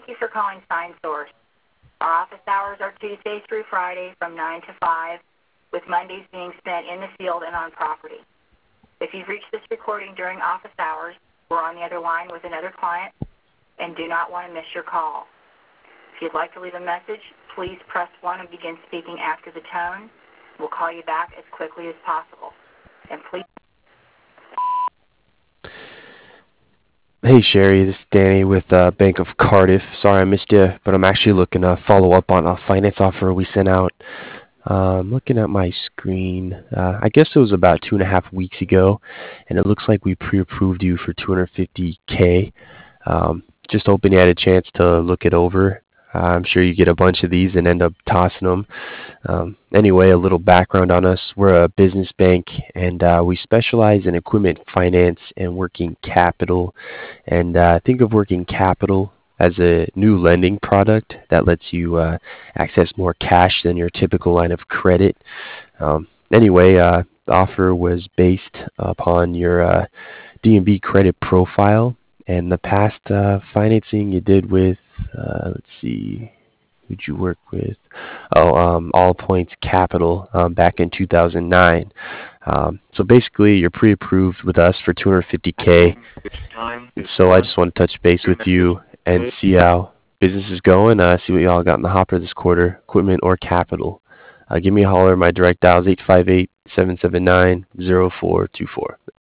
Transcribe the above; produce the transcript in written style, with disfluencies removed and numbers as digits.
Thank you for calling Sign Source. Our office hours are Tuesday through Friday from 9 to 5, with Mondays being spent in the field and on property. If you've reached this recording during office hours, we're on the other line with another client and do not want to miss your call. If you'd like to leave a message, please press 1 and begin speaking after the tone. We'll call you back as quickly as possible. And please. Hey Sherry, this is Danny with Bank of Cardiff. Sorry I missed you, but I'm actually looking to follow up on a finance offer we sent out. Looking at my screen, I guess it was about 2.5 weeks ago, and it looks like we pre-approved you for $250K. Just hoping you had a chance to look it over. I'm sure you get a bunch of these and end up tossing them. Anyway, a little background on us. We're a business bank, and we specialize in equipment finance and working capital. And think of working capital as a new lending product that lets you access more cash than your typical line of credit. Anyway, the offer was based upon your D&B credit profile and the past financing you did with, let's see, who'd you work with? All Points Capital back in 2009. So basically, you're pre-approved with us for $250K. So I just want to touch base with you and see how business is going. See what y'all got in the hopper this quarter, equipment or capital. Give me a holler. My direct dial is 858-779-0424.